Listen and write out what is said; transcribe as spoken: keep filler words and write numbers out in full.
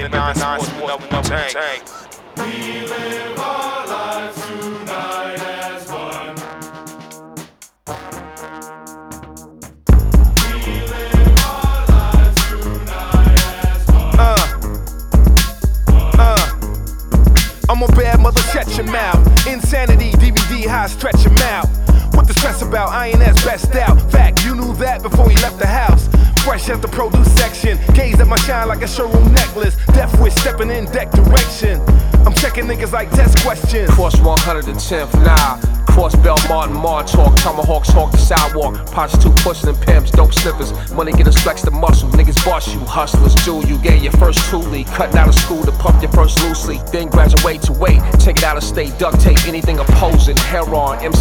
the nine sports, double tank. We live our lives tonight as one. We live our lives tonight as one. Uh, uh. I'm a bad mother, shut your mouth. Insanity, D V D high, stretch your mouth. What the stress about? I ain't as best out. Fact, you knew that before you left the house. Fresh as the produce section, gaze at my shine like a showroom necklace. Death wish stepping in deck direction. I'm checking niggas like test questions. Cross one hundred tenth, nah. Cross Belmont and Montauk. Tomahawks hawk the sidewalk. Prostitute pushing and pimps, dope sniffers. Money getters flex the muscle. Niggas boss you, hustlers do you. Get your first toolie. Cutting out of school to pump your first loosely. Then graduate to wait. Take it out of state, duct tape, anything opposing. Hair on, M C